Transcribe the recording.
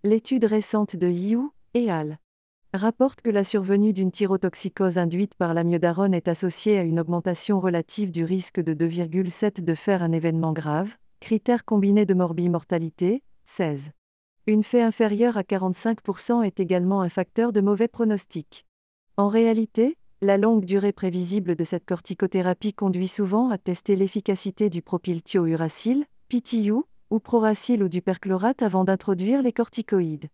L'étude récente de Liu et al. Rapporte que la survenue d'une thyrotoxicose induite par l'amiodarone est associée à une augmentation relative du risque de 2,7 de faire un événement grave, critère combiné de morbimortalité, 16. Une fait inférieure à 45% est également un facteur de mauvais pronostic. En réalité, la longue durée prévisible de cette corticothérapie conduit souvent à tester l'efficacité du propylthiouracil, PTU, ou Proracil ou du perchlorate avant d'introduire les corticoïdes.